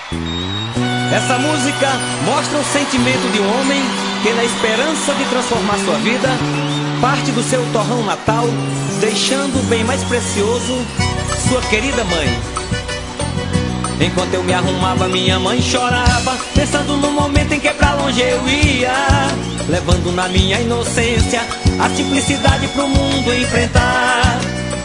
Essa música mostra o sentimento de um homem que, na esperança de transformar sua vida, parte do seu torrão natal, deixando o bem mais precioso, sua querida mãe. Enquanto eu me arrumava, minha mãe chorava, pensando no momento em que pra longe eu ia, levando na minha inocência a simplicidade pro mundo enfrentar.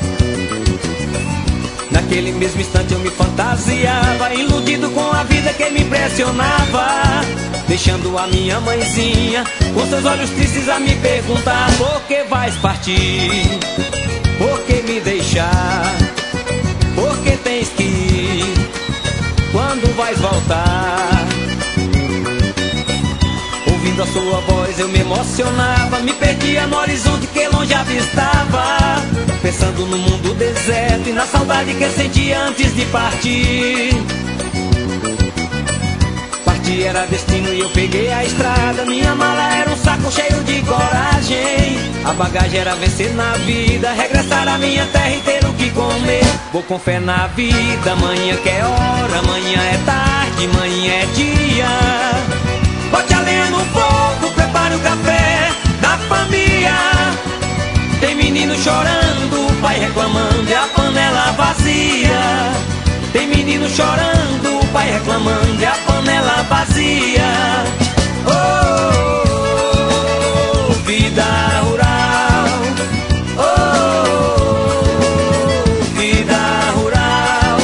Naquele mesmo instante eu me fantasiava, iludido com a vida que me impressionava, deixando a minha mãezinha com seus olhos tristes a me perguntar: por que vais partir? Por que me deixar? Por que tens que ir? Quando vais voltar? Ouvindo a sua voz eu me emocionava, me perdia no horizonte que longe avistava, pensando no mundo deserto e na saudade que sentia antes de partir. Partir era destino e eu peguei a estrada, minha mala era um saco cheio de coragem, a bagagem era vencer na vida, regressar à minha terra e ter o que comer. Vou com fé na vida, amanhã que é hora, amanhã é tarde, amanhã é dia. Bote a lenha no fogo, prepare o café da família. Tem menino chorando, pai reclamando e a panela vazia. Tem menino chorando, pai reclamando e a panela vazia. Oh, vida rural. Oh, vida rural.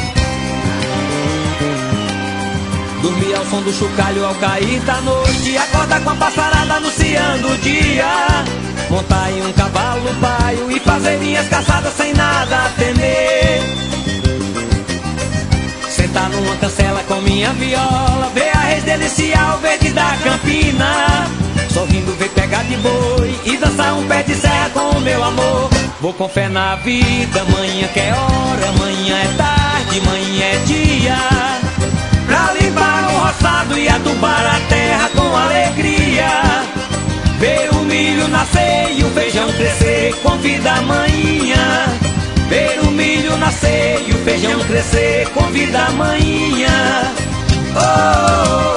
Dormir ao som do chocalho ao cair da noite, acorda com a passarada anunciando o dia. Montar em um cavalo baio e fazer minhas caçadas sem nada a temer. Sentar numa cancela com minha viola, ver a reis deliciar o verde da campina, sorrindo ver pegar de boi e dançar um pé de serra com o meu amor. Vou com fé na vida, amanhã que é hora, amanhã é tarde, amanhã é dia, pra limpar o roçado e adubar a terra com alegria. Ver o milho nascer e o feijão crescer com vida manhinha. Ver o milho nascer e o feijão crescer com vida manhinha. Oh,